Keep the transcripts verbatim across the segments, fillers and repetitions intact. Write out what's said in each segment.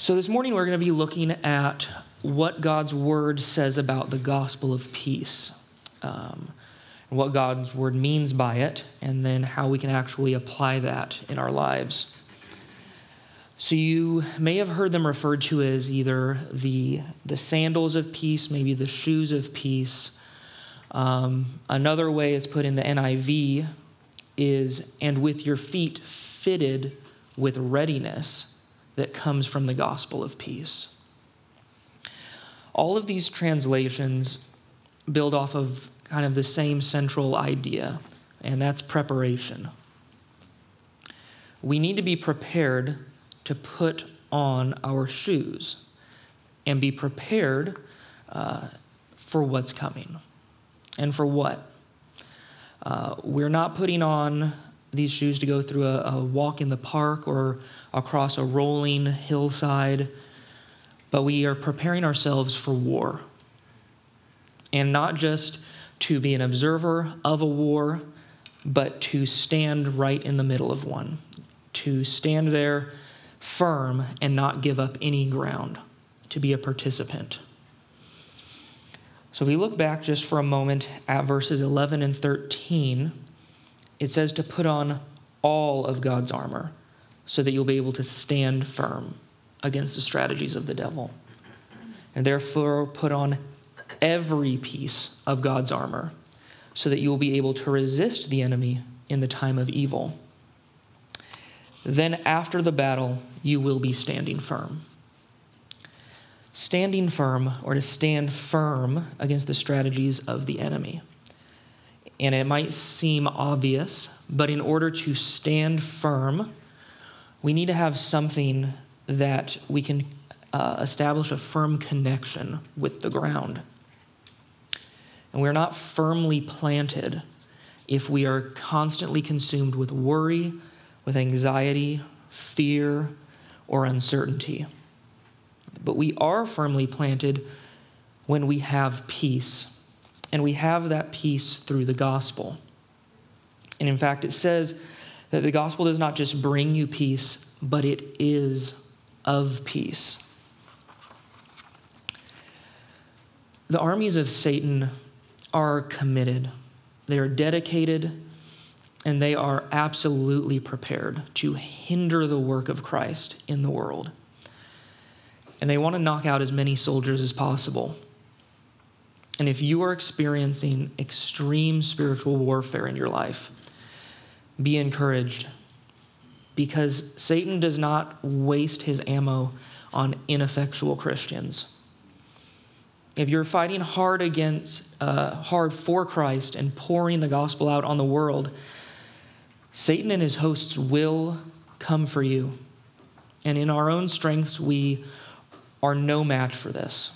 So this morning we're going to be looking at what God's word says about the gospel of peace, um, and what God's word means by it, and then how we can actually apply that in our lives. So you may have heard them referred to as either the, the sandals of peace, maybe the shoes of peace. Um, another way it's put in the N I V is, and with your feet fitted with readiness that comes from the gospel of peace. All of these translations build off of kind of the same central idea, and that's preparation. We need to be prepared to put on our shoes and be prepared uh, for what's coming. And for what? Uh, we're not putting on these shoes to go through a, a walk in the park or across a rolling hillside, but we are preparing ourselves for war. And not just to be an observer of a war, but to stand right in the middle of one, to stand there firm and not give up any ground, to be a participant. So if we look back just for a moment at verses eleven and thirteen, it says to put on all of God's armor so that you'll be able to stand firm against the strategies of the devil. And therefore put on every piece of God's armor so that you'll be able to resist the enemy in the time of evil. Then after the battle, you will be standing firm. Standing firm, or to stand firm against the strategies of the enemy. And it might seem obvious, but in order to stand firm, we need to have something that we can uh, establish a firm connection with the ground. And we're not firmly planted if we are constantly consumed with worry, with anxiety, fear, or uncertainty. But we are firmly planted when we have peace. And we have that peace through the gospel. And in fact, it says that the gospel does not just bring you peace, but it is of peace. The armies of Satan are committed. They are dedicated, and they are absolutely prepared to hinder the work of Christ in the world. And they want to knock out as many soldiers as possible. And if you are experiencing extreme spiritual warfare in your life, be encouraged, because Satan does not waste his ammo on ineffectual Christians. If you're fighting hard against, uh, hard for Christ and pouring the gospel out on the world, Satan and his hosts will come for you. And in our own strengths, we are no match for this.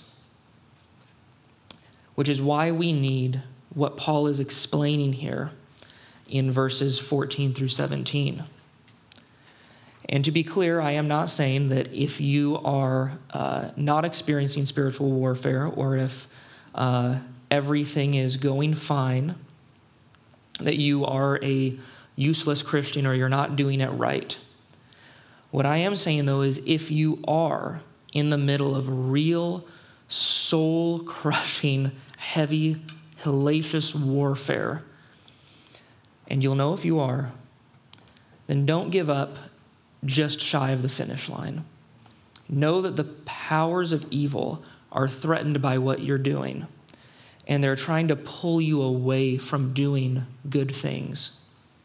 Which is why we need what Paul is explaining here in verses fourteen through seventeen. And to be clear, I am not saying that if you are uh, not experiencing spiritual warfare, or if uh, everything is going fine, that you are a useless Christian or you're not doing it right. What I am saying, though, is if you are in the middle of real soul-crushing, heavy, hellacious warfare, and you'll know if you are, then don't give up just shy of the finish line. Know that the powers of evil are threatened by what you're doing, and they're trying to pull you away from doing good things.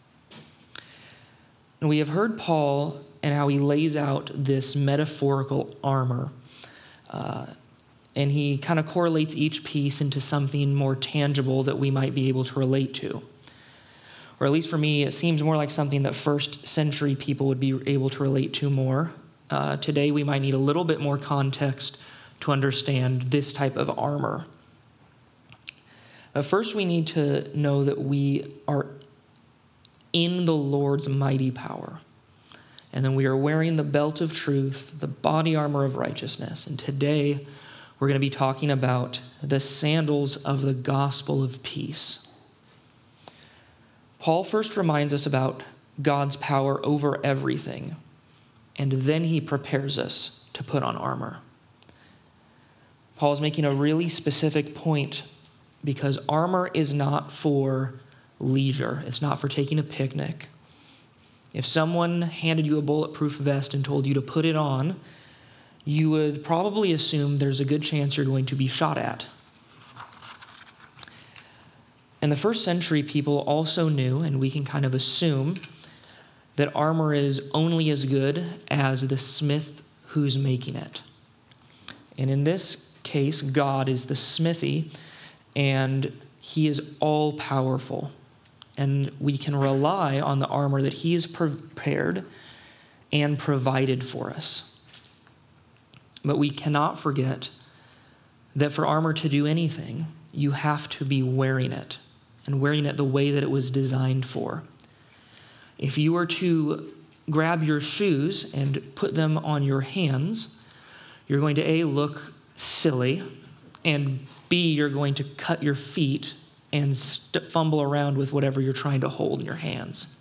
And we have heard Paul and how he lays out this metaphorical armor, uh, and he kind of correlates each piece into something more tangible that we might be able to relate to. Or at least for me, it seems more like something that first century people would be able to relate to more. Uh, today, we might need a little bit more context to understand this type of armor. But first, we need to know that we are in the Lord's mighty power. And then we are wearing the belt of truth, the body armor of righteousness. And today, we're going to be talking about the sandals of the gospel of peace. Paul first reminds us about God's power over everything, and then he prepares us to put on armor. Paul is making a really specific point because armor is not for leisure. It's not for taking a picnic. If someone handed you a bulletproof vest and told you to put it on, you would probably assume there's a good chance you're going to be shot at. And the first century people also knew, and we can kind of assume, that armor is only as good as the smith who's making it. And in this case, God is the smithy, and he is all-powerful. And we can rely on the armor that he has prepared and provided for us. But we cannot forget that for armor to do anything, you have to be wearing it, and wearing it the way that it was designed for. If you were to grab your shoes and put them on your hands, you're going to A, look silly, and B, you're going to cut your feet and st- fumble around with whatever you're trying to hold in your hands.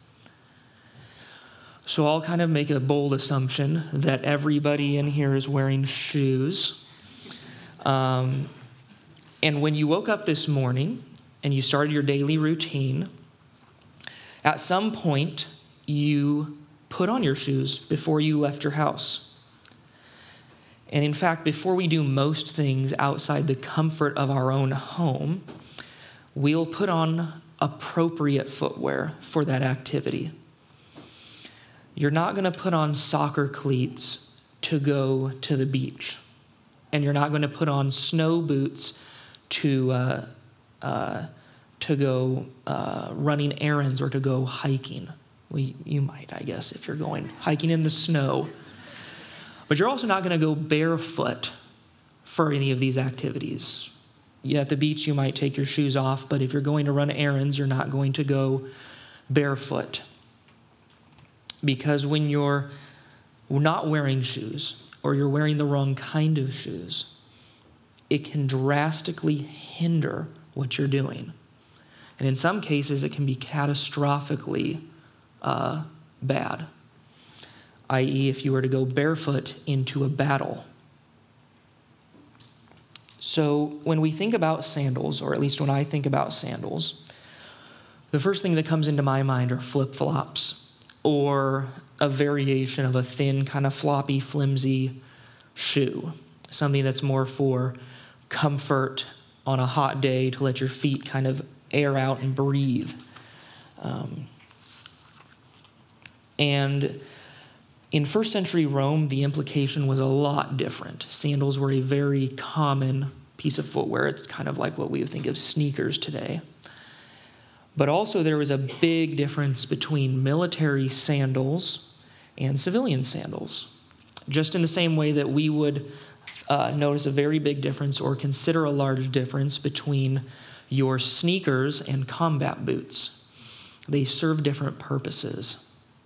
So I'll kind of make a bold assumption that everybody in here is wearing shoes. Um, and when you woke up this morning and you started your daily routine, at some point you put on your shoes before you left your house. And in fact, before we do most things outside the comfort of our own home, we'll put on appropriate footwear for that activity. You're not going to put on soccer cleats to go to the beach. And you're not going to put on snow boots to uh, uh, to go uh, running errands or to go hiking. Well, you might, I guess, if you're going hiking in the snow. But you're also not going to go barefoot for any of these activities. Yeah, at the beach, you might take your shoes off, but if you're going to run errands, you're not going to go barefoot. Because when you're not wearing shoes, or you're wearing the wrong kind of shoes, it can drastically hinder what you're doing. And in some cases, it can be catastrophically uh, bad, that is, if you were to go barefoot into a battle. So when we think about sandals, or at least when I think about sandals, the first thing that comes into my mind are flip-flops, or a variation of a thin, kind of floppy, flimsy shoe, something that's more for comfort on a hot day to let your feet kind of air out and breathe. Um, and in first century Rome, the implication was a lot different. Sandals were a very common piece of footwear. It's kind of like what we would think of sneakers today. But also there was a big difference between military sandals and civilian sandals. Just in the same way that we would uh, notice a very big difference or consider a large difference between your sneakers and combat boots. They serve different purposes.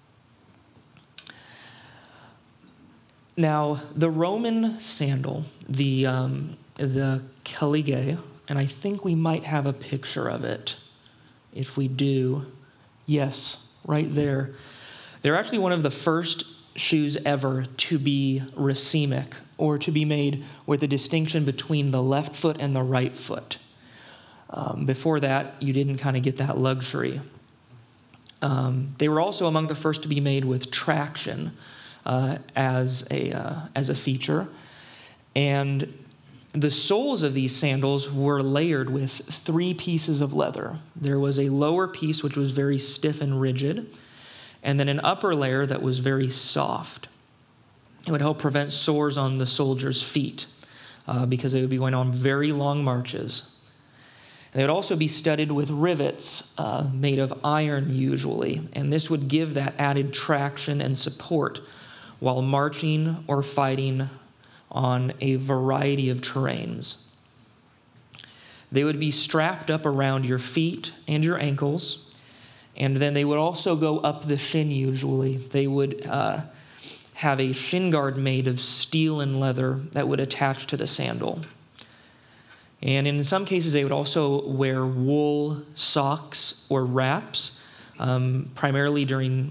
Now, the Roman sandal, the um, the caligae, and I think we might have a picture of it. If we do, yes, right there. They're actually one of the first shoes ever to be racemic, or to be made with a distinction between the left foot and the right foot. Um, before that, you didn't kind of get that luxury. Um, they were also among the first to be made with traction uh, as a uh, as a feature, and the soles of these sandals were layered with three pieces of leather. There was a lower piece which was very stiff and rigid, and then an upper layer that was very soft. It would help prevent sores on the soldiers' feet uh, because they would be going on very long marches. They would also be studded with rivets uh, made of iron usually, and this would give that added traction and support while marching or fighting on a variety of terrains. They would be strapped up around your feet and your ankles, and then they would also go up the shin usually. They would uh, have a shin guard made of steel and leather that would attach to the sandal. And in some cases, they would also wear wool socks or wraps, um, primarily during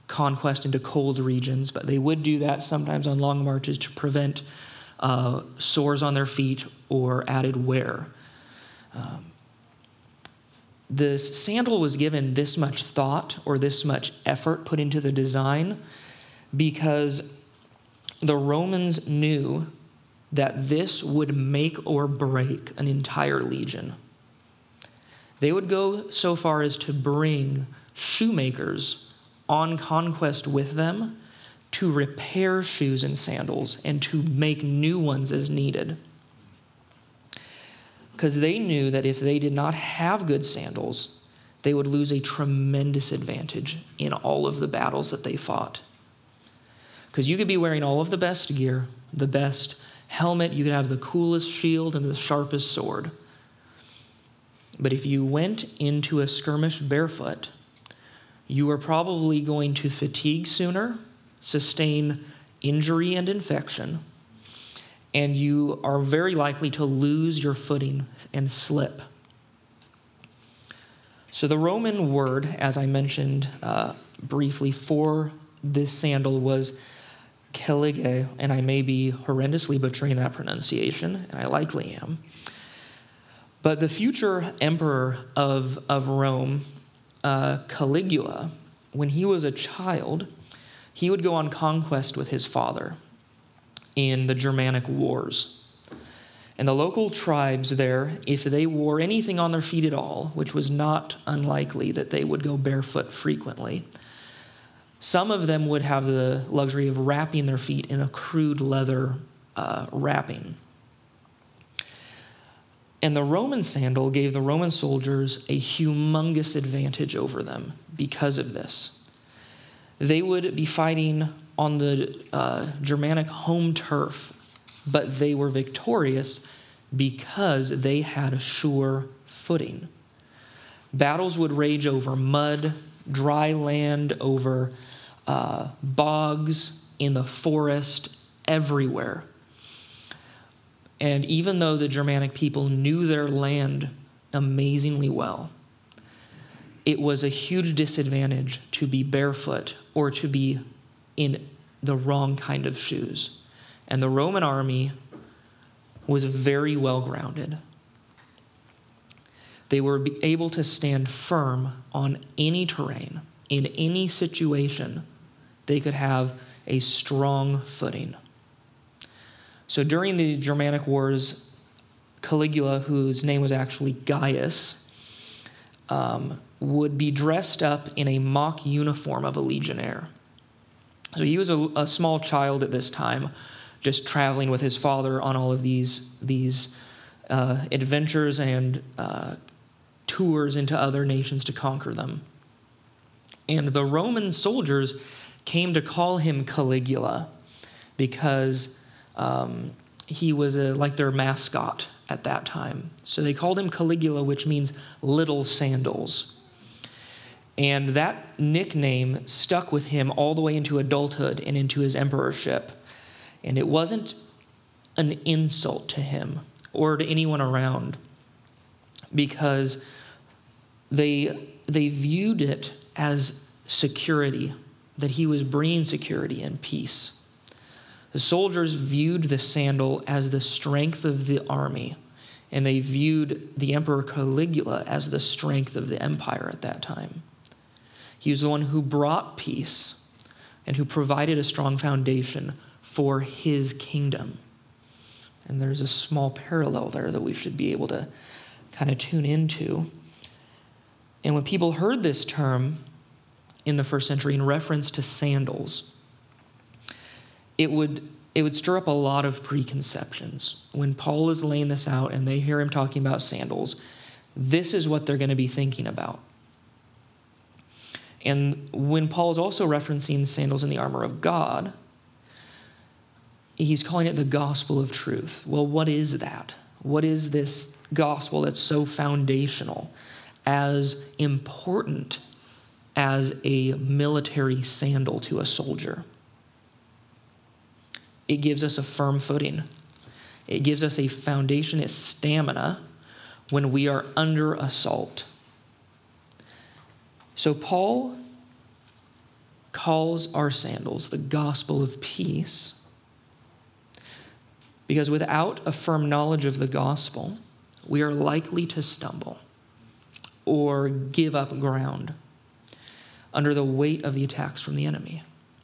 conquest into cold regions, but they would do that sometimes on long marches to prevent uh, sores on their feet or added wear. Um, the sandal was given this much thought or this much effort put into the design because the Romans knew that this would make or break an entire legion. They would go so far as to bring shoemakers on conquest with them to repair shoes and sandals and to make new ones as needed. Because they knew that if they did not have good sandals, they would lose a tremendous advantage in all of the battles that they fought. Because you could be wearing all of the best gear, the best helmet, you could have the coolest shield and the sharpest sword. But if you went into a skirmish barefoot, you were probably going to fatigue sooner, sustain injury and infection, and you are very likely to lose your footing and slip. So the Roman word, as I mentioned uh, briefly, for this sandal was caligae, and I may be horrendously butchering that pronunciation, and I likely am. But the future emperor of, of Rome, uh, Caligula, when he was a child, he would go on conquest with his father in the Germanic wars. And the local tribes there, if they wore anything on their feet at all, which was not unlikely that they would go barefoot frequently, some of them would have the luxury of wrapping their feet in a crude leather uh, wrapping. And the Roman sandal gave the Roman soldiers a humongous advantage over them because of this. They would be fighting on the uh, Germanic home turf, but they were victorious because they had a sure footing. Battles would rage over mud, dry land, over uh, bogs, in the forest, everywhere. And even though the Germanic people knew their land amazingly well, it was a huge disadvantage to be barefoot or to be in the wrong kind of shoes. And the Roman army was very well grounded. They were able to stand firm on any terrain, in any situation. They could have a strong footing. So during the Germanic Wars, Caligula, whose name was actually Gaius, um, would be dressed up in a mock uniform of a legionnaire. So he was a, a small child at this time, just traveling with his father on all of these, these uh, adventures and uh, tours into other nations to conquer them. And the Roman soldiers came to call him Caligula because um, he was a, like their mascot at that time. So they called him Caligula, which means little sandals. And that nickname stuck with him all the way into adulthood and into his emperorship. And it wasn't an insult to him or to anyone around, because they, they viewed it as security, that he was bringing security and peace. The soldiers viewed the sandal as the strength of the army, and they viewed the Emperor Caligula as the strength of the empire at that time. He was the one who brought peace and who provided a strong foundation for his kingdom. And there's a small parallel there that we should be able to kind of tune into. And when people heard this term in the first century in reference to sandals, it would it would stir up a lot of preconceptions. When Paul is laying this out and they hear him talking about sandals, this is what they're going to be thinking about. And when Paul is also referencing sandals in the armor of God, he's calling it the gospel of truth. Well, what is that? What is this gospel that's so foundational, as important as a military sandal to a soldier? It gives us a firm footing. It gives us a foundation, a stamina when we are under assault. So Paul calls our sandals the gospel of peace, because without a firm knowledge of the gospel, we are likely to stumble or give up ground under the weight of the attacks from the enemy.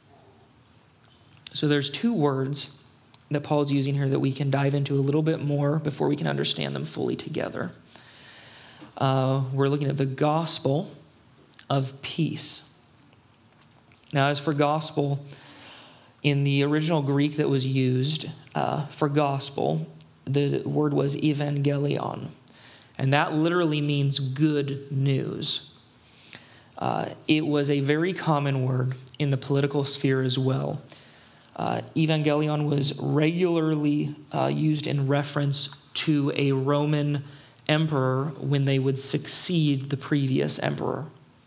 So there's two words that Paul's using here that we can dive into a little bit more before we can understand them fully together. Uh, we're looking at the gospel of peace. Now, as for gospel, in the original Greek that was used uh, for gospel, the word was evangelion, and that literally means good news. Uh, it was a very common word in the political sphere as well. Uh, evangelion was regularly uh, used in reference to a Roman emperor when they would succeed the previous emperor.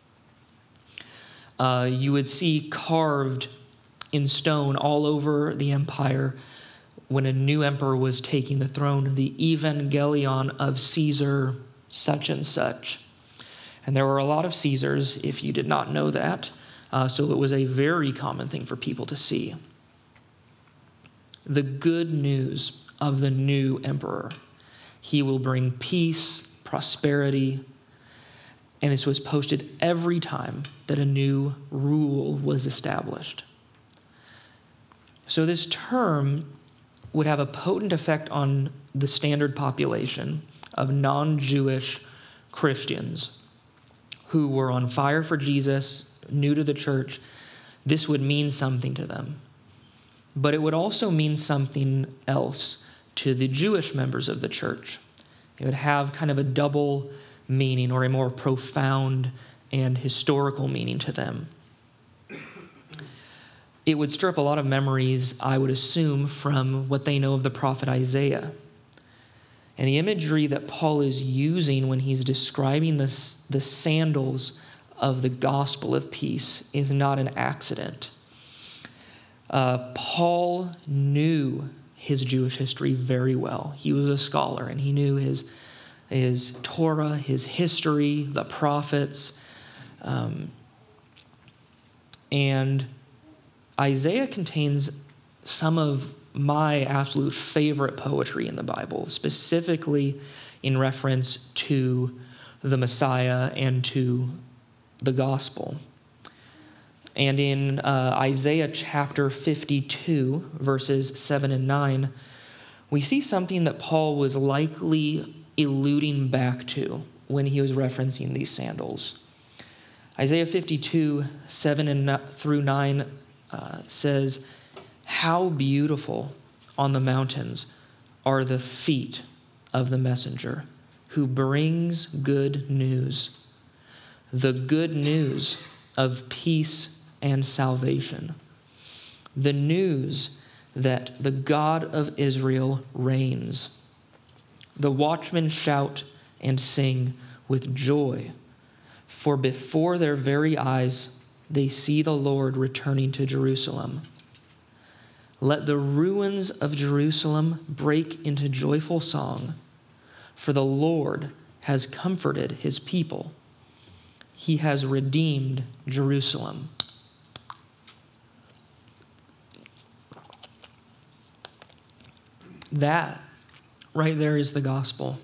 Uh, you would see carved in stone all over the empire when a new emperor was taking the throne, the evangelion of Caesar such and such. And there were a lot of Caesars, if you did not know that, uh, so it was a very common thing for people to see. The good news of the new emperor. He will bring peace, prosperity, and this was posted every time that a new rule was established. So this term would have a potent effect on the standard population of non-Jewish Christians who were on fire for Jesus, new to the church. This would mean something to them. But it would also mean something else to the Jewish members of the church. It would have kind of a double meaning, or a more profound and historical meaning to them. It would stir up a lot of memories, I would assume, from what they know of the prophet Isaiah. And the imagery that Paul is using when he's describing this, the sandals of the gospel of peace is not an accident. Uh, Paul knew his Jewish history very well. He was a scholar, and he knew his, his Torah, his history, the prophets. Um, and Isaiah contains some of my absolute favorite poetry in the Bible, specifically in reference to the Messiah and to the gospel. And in uh, Isaiah chapter fifty-two, verses seven and nine, we see something that Paul was likely alluding back to when he was referencing these sandals. Isaiah fifty-two, seven and through nine uh, says, "How beautiful on the mountains are the feet of the messenger who brings good news, the good news of peace and salvation, the news that the God of Israel reigns. The watchmen shout and sing with joy, for before their very eyes they see the Lord returning to Jerusalem. Let the ruins of Jerusalem break into joyful song, for the Lord has comforted his people. He has redeemed Jerusalem." That right there is the gospel.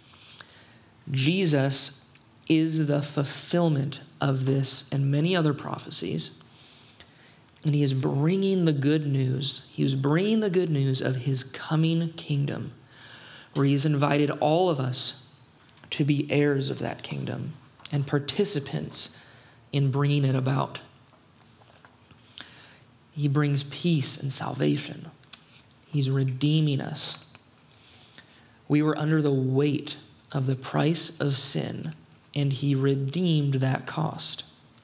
Jesus is the fulfillment of this and many other prophecies. And he is bringing the good news. He is bringing the good news of his coming kingdom, where he has invited all of us to be heirs of that kingdom and participants in bringing it about. He brings peace and salvation. He's redeeming us. We were under the weight of the price of sin, and he redeemed that cost.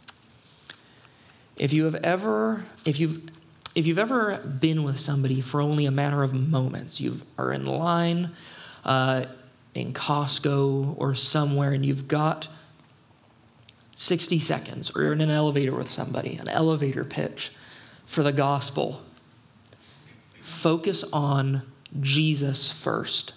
If you have ever, if you've, if you've ever been with somebody for only a matter of moments, you are in line uh, in Costco or somewhere, and you've got sixty seconds, or you're in an elevator with somebody, an elevator pitch for the gospel. Focus on Jesus first,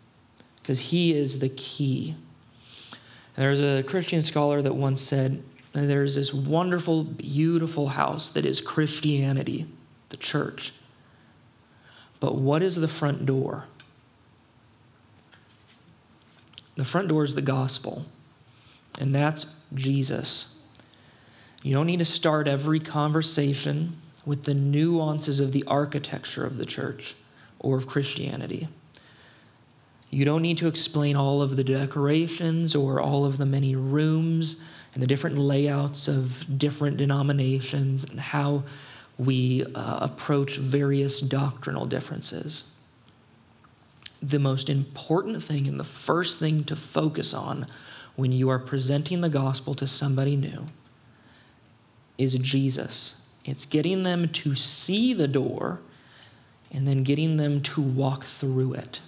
because he is the key. And there's a Christian scholar that once said And there's this wonderful, beautiful house that is Christianity, the church. But what is the front door? The front door is the gospel, and that's Jesus. You don't need to start every conversation with the nuances of the architecture of the church or of Christianity. You don't need to explain all of the decorations or all of the many rooms and the different layouts of different denominations and how we uh, approach various doctrinal differences. The most important thing and the first thing to focus on when you are presenting the gospel to somebody new is Jesus. It's getting them to see the door and then getting them to walk through it.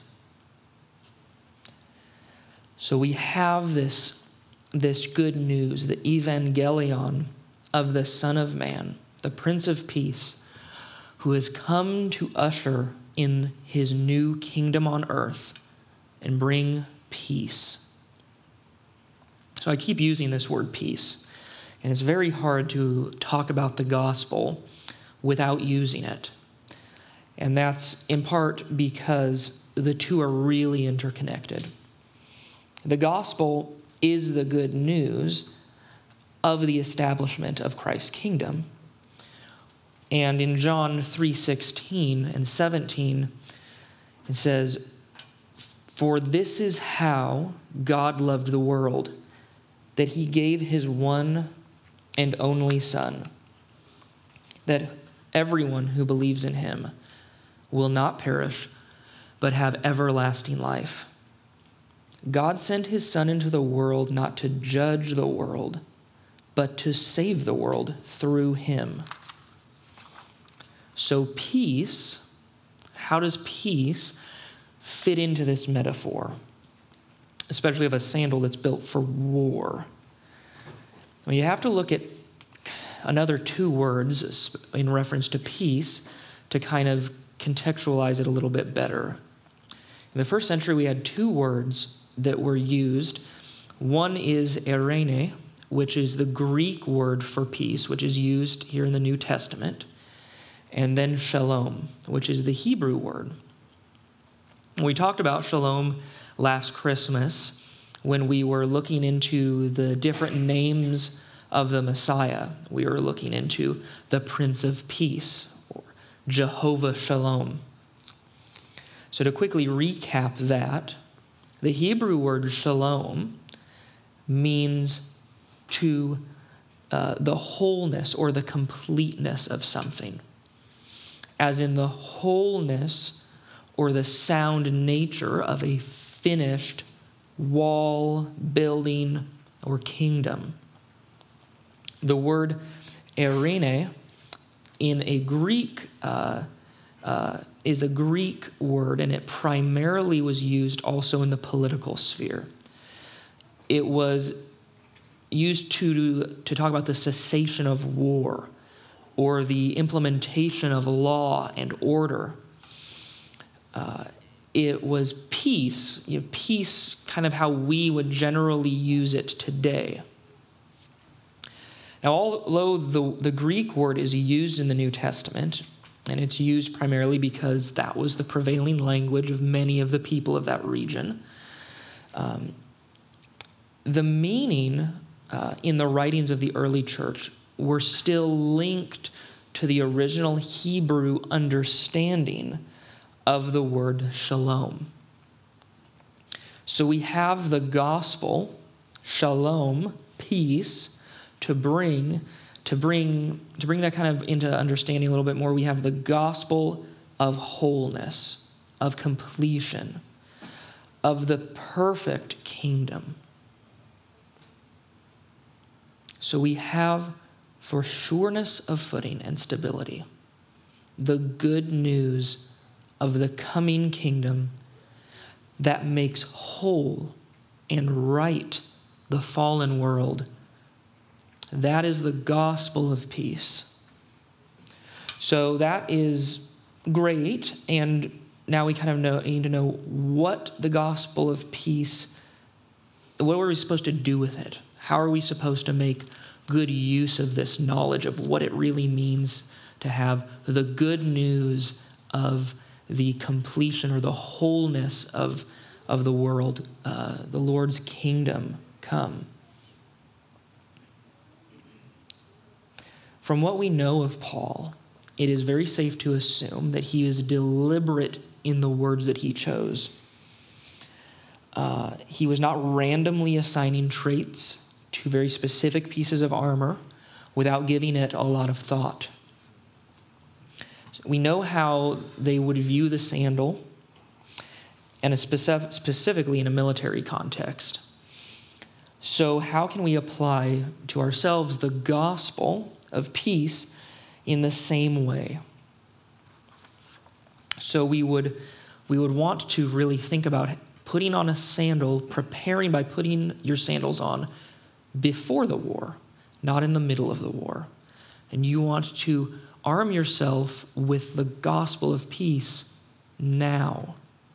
So we have this, this good news, the evangelion of the Son of Man, the Prince of Peace, who has come to usher in his new kingdom on earth and bring peace. So I keep using this word peace, and it's very hard to talk about the gospel without using it. And that's in part because the two are really interconnected. The gospel is the good news of the establishment of Christ's kingdom. And in John three sixteen and seventeen, it says, "For this is how God loved the world, that he gave his one and only Son, that everyone who believes in him will not perish, but have everlasting life. God sent his Son into the world not to judge the world, but to save the world through him." So peace, how does peace fit into this metaphor, especially of a sandal that's built for war? Well, you have to look at another two words in reference to peace to kind of contextualize it a little bit better. In the first century, we had two words that were used. One is eirene, which is the Greek word for peace, which is used here in the New Testament, and then shalom, which is the Hebrew word. We talked about shalom last Christmas when we were looking into the different names of the Messiah. We were looking into the Prince of Peace, or Jehovah Shalom. So to quickly recap that, the Hebrew word shalom means to uh, the wholeness or the completeness of something, as in the wholeness or the sound nature of a finished wall, building, or kingdom. The word eirene in a Greek uh, uh, is a Greek word, and it primarily was used also in the political sphere. It was used to, to talk about the cessation of war or the implementation of law and order. Uh, it was peace, you know, peace kind of how we would generally use it today. Now, although the, the Greek word is used in the New Testament, and it's used primarily because that was the prevailing language of many of the people of that region, um, the meaning uh, in the writings of the early church were still linked to the original Hebrew understanding of the word shalom. So we have the gospel, shalom, peace, to bring to bring to bring that kind of into understanding a little bit more. We have the gospel of wholeness, of completion, of the perfect kingdom. So we have, for sureness of footing and stability, the good news of the coming kingdom that makes whole and right the fallen world. That is the gospel of peace. So that is great, and now we kind of know, need to know what the gospel of peace, what are we supposed to do with it? How are we supposed to make good use of this knowledge of what it really means to have the good news of the completion or the wholeness of, of the world, uh, the Lord's kingdom come. From what we know of Paul, it is very safe to assume that he is deliberate in the words that he chose. Uh, he was not randomly assigning traits to very specific pieces of armor without giving it a lot of thought. We know how they would view the sandal, and specific, specifically in a military context. So how can we apply to ourselves the gospel of peace in the same way? So we would, we would want to really think about putting on a sandal, preparing by putting your sandals on before the war, not in the middle of the war. And you want to arm yourself with the gospel of peace now.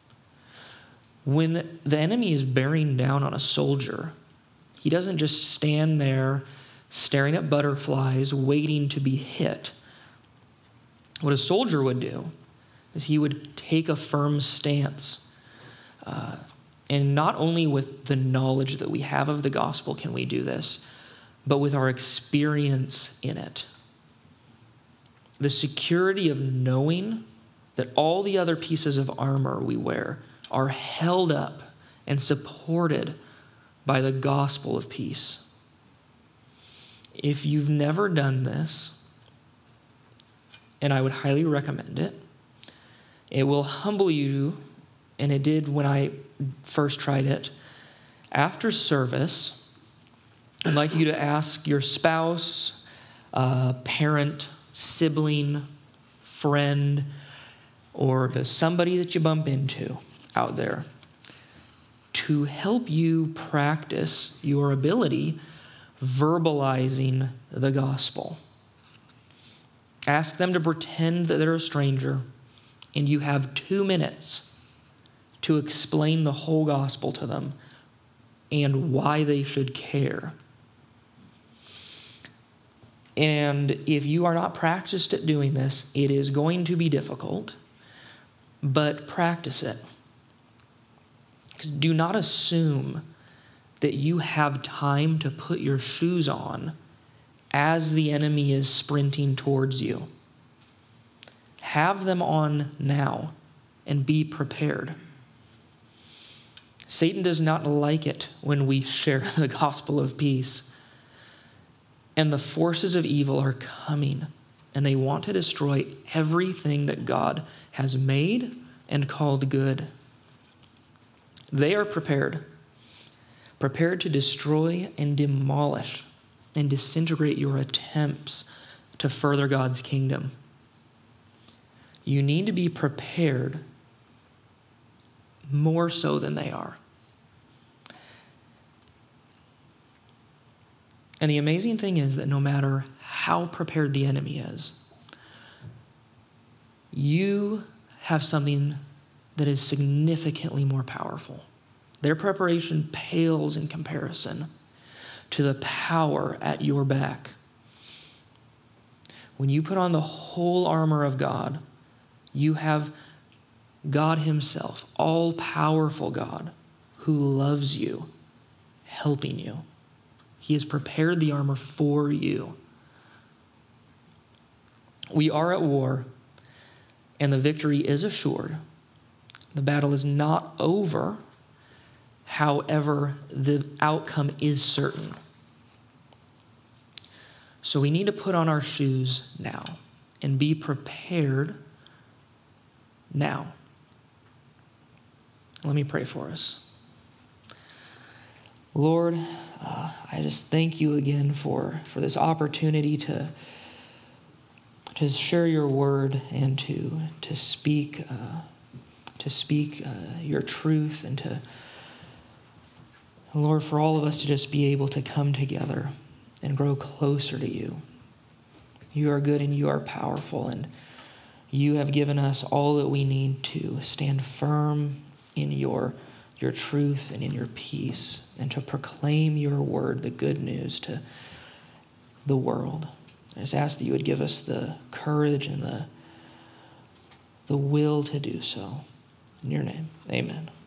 When the enemy is bearing down on a soldier, he doesn't just stand there staring at butterflies, waiting to be hit. What a soldier would do is he would take a firm stance. Uh, and not only with the knowledge that we have of the gospel can we do this, but with our experience in it. The security of knowing that all the other pieces of armor we wear are held up and supported by the gospel of peace. If you've never done this, and I would highly recommend it, it will humble you, and it did when I first tried it. After service, I'd like you to ask your spouse, uh, parent, sibling, friend, or to somebody that you bump into out there to help you practice your ability verbalizing the gospel. Ask them to pretend that they're a stranger, and you have two minutes to explain the whole gospel to them and why they should care. And if you are not practiced at doing this, it is going to be difficult, but practice it. Do not assume that you have time to put your shoes on as the enemy is sprinting towards you. Have them on now and be prepared. Satan does not like it when we share the gospel of peace. And the forces of evil are coming, and they want to destroy everything that God has made and called good. They are prepared, prepared to destroy and demolish and disintegrate your attempts to further God's kingdom. You need to be prepared more so than they are. And the amazing thing is that no matter how prepared the enemy is, you have something that is significantly more powerful. Their preparation pales in comparison to the power at your back. When you put on the whole armor of God, you have God himself, all-powerful God, who loves you, helping you. He has prepared the armor for you. We are at war, and the victory is assured. The battle is not over. However, the outcome is certain. So we need to put on our shoes now and be prepared now. Let me pray for us. Lord, uh, I just thank you again for, for this opportunity to, to share your word and to, to speak uh, to speak uh, your truth, and to, Lord, for all of us to just be able to come together and grow closer to you. You are good and you are powerful, and you have given us all that we need to stand firm in your your truth and in your peace, and to proclaim your word, the good news, to the world. I just ask that you would give us the courage and the, the will to do so. In your name, amen.